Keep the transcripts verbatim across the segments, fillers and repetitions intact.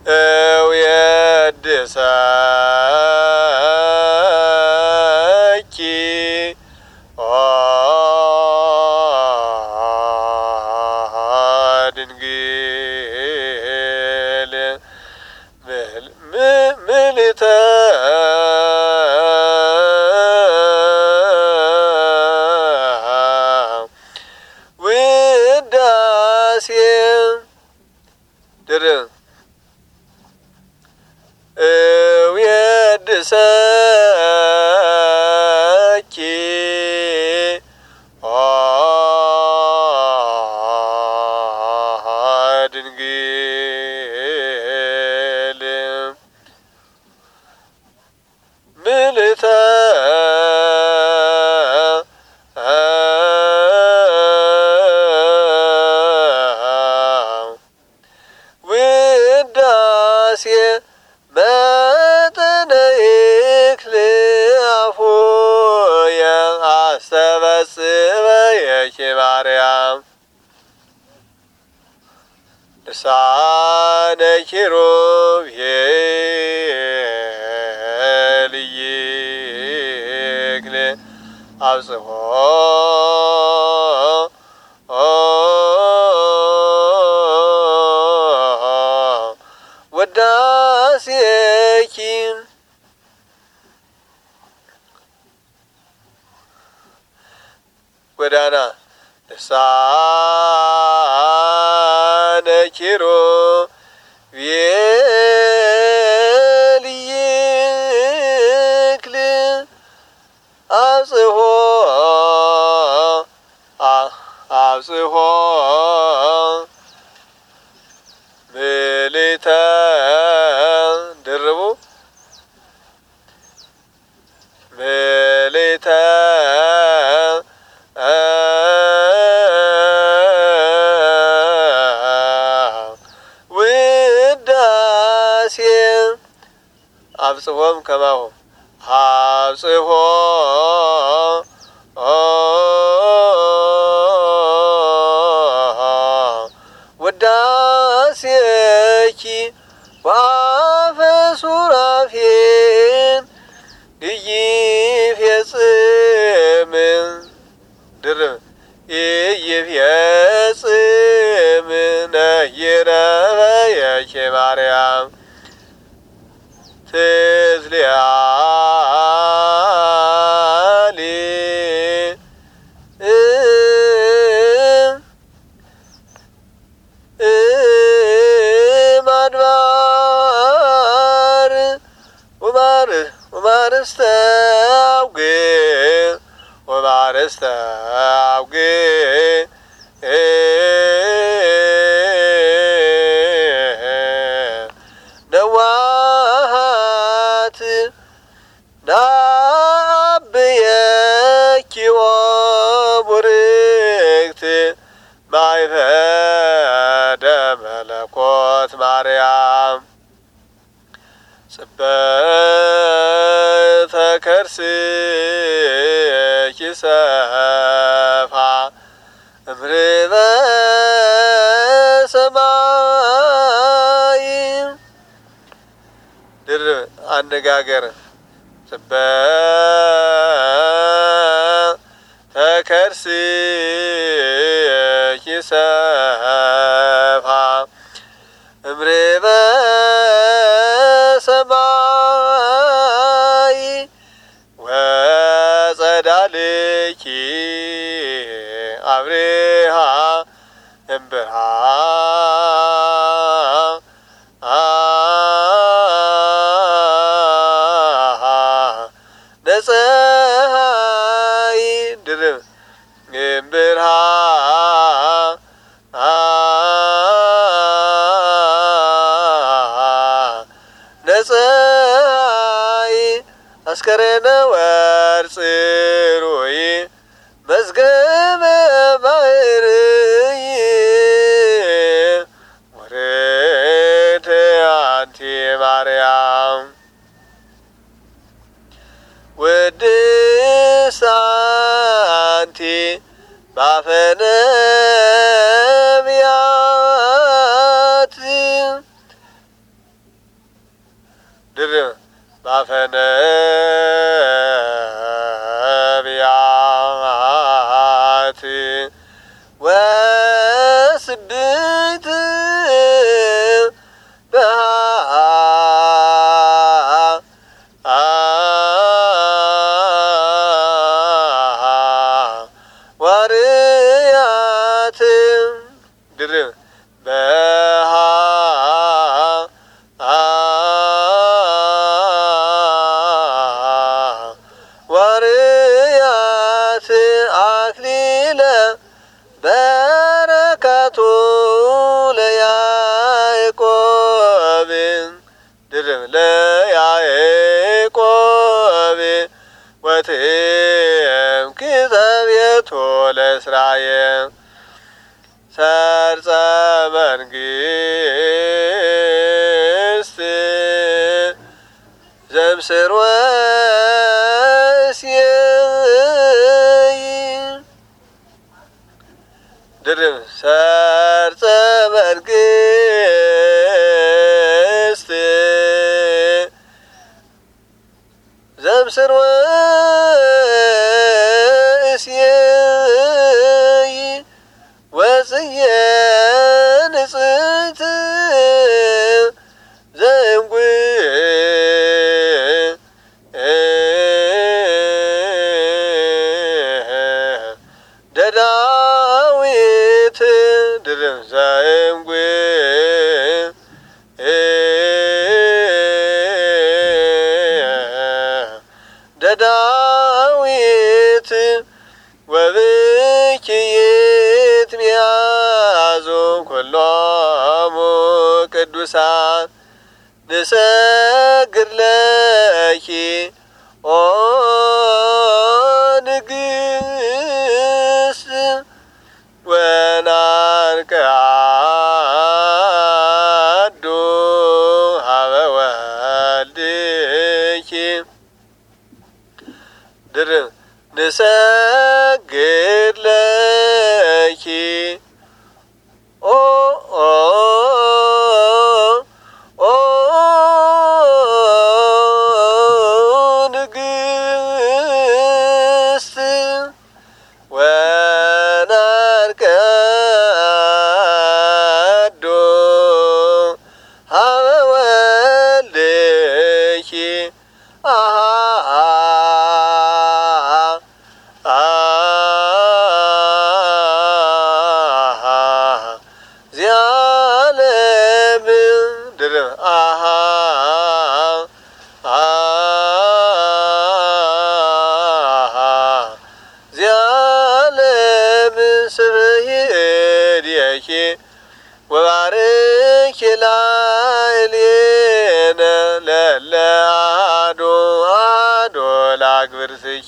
ويدسكي دنجيل ملتا وداسي در ويدسكي دنجيل ملتا وداسي متنيك لعفويا أستبسب يكي مريم لسانك روبيليك لأبصفو وداسيكي ودانا لسانك روبيليك لأبصفو أبصفو ملتا دربو ملتا وداسي أبصفهم كما هم أبصفهم وداسيكي وافسورافين يفيصمن در يفيصمن يرفيكي مريم تزليالي مدبار ومار ومار استوقي ومار استوقي نوات نابيك وبركت معي فدا ملكوت مريم سبت كرسيك سفا امرب سماي در አነጋገር سبت كرسيك سفا امرب سماي وصدالك أبرها امبرها نسهاي در امبرها نسهاي أسكرنا ورسروي مزقم بغيري وريت أنتي مريم ودس أنتي بافنبيات ድርብ ባፈ ነቢያት ወስብእት በሐዋርያት ድርብ በሐዋርያት አክሊለ በረከቱ ለያዕቆብ ድርብ ለያዕቆብ ወትምክሕተ ቤቱ ለእስራኤል ሰርጸ መንግሥት ዘምስር ወእሴይ ድርብ ሰርጸ መንግሥት ዘምስር ወእሴይ ወጽየ ንጽሕት ዘእምጉ ደዳዊት ድርብ ዘእምጉ ደዳዊት ወብኪይት ሚያዙ ኩሎሙ ቅዱሳን ንሰግድ ለኪ ኦ ንግሥት ወናንቅዓዱ ሀበ ወልድኪ ድርብ ንሰግድ ለኪ ኦ ኦ ንግሥት ወናንቅዓዱ ሀበ ወልድኪ ዚአለም ድርብ አሃ ዚአለም ስብሕት ወባርኪ ላዕሌነ ለእለ አሐዱ አሐዱ ለአግብርትኪ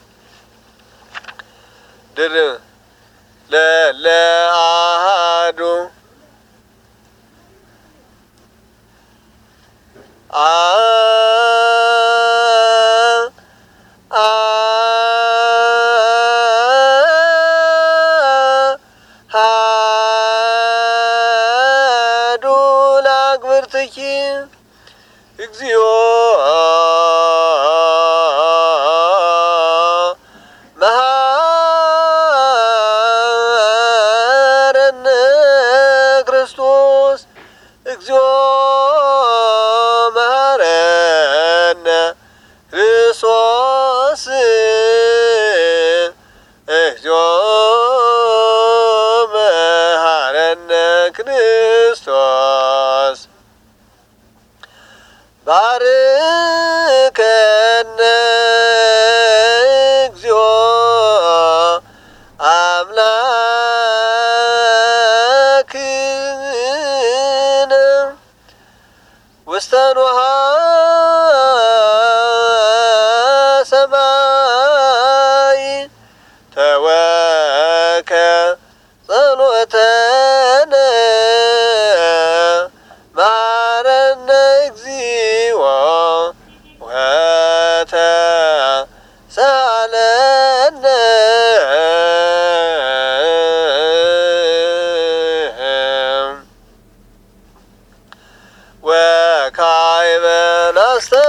ድርብ ለእለ አሐዱ አሐዱ ለአግብርትኪ እግዚኦ መሐረነ ክርስቶስ እግዚኦ መሐረነ ክርስቶስ እግዚኦ መሐረነ ክርስቶስ ባርከነ እግዚኦ አምላክነ ውስተ ኖኃ ሰማይ ተወከ ጸሎተነ መሐረነ እግዚኦ ወተሳሃለነ ወካዕበ አስተ